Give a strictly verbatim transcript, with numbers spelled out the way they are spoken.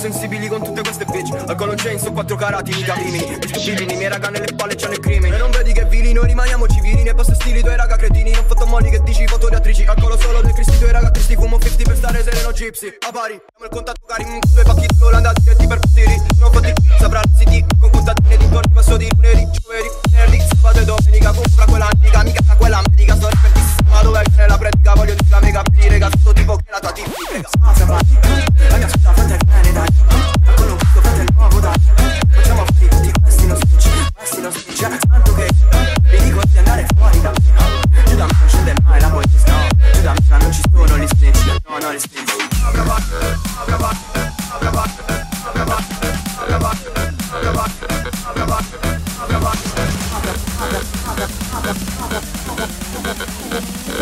sensibili con tutte queste bitch. Alcol non c'è, so quattro carati, mica crimini. Stupidini, i miei raga nelle palle c'hanno il crimine. E non vedi che vili, noi rimaniamo civili. Ne posso stili, tuoi raga cretini. Non fatto molli che dici, foto di attrici. Alcolo solo due cristi, tuoi raga tristi. Fumo cinquanta per stare sereno gypsy. A pari, abbiamo il contatto cari, mm, due pacchi di Olanda diretti per puttiri. Non fatti saprà C D, con contattine dintorni. Passo di lunedì, giovedì, venerdì, sabato e domenica. Compra quella antica, mica quella medica. Sto ripettissima, dove viene la pratica. Voglio dire, mega venire, cazzo tipo che la tua tipi. La mia scusa frate bene dai. Con un picco frate nuovo dai. Facciamo affari tutti questi non switch. Questi non switch. Tanto che vi dico di andare fuori da me. Giù da me non scende mai la police, no. Giù da me non ci sono gli snitch. No, no, gli snitch. Apra bacca, apra bacca, apra bacca, apra bacca, apra bacca, apra bacca, apra bacca, apra bacca, apra bacca, apra bacca, apra bacca.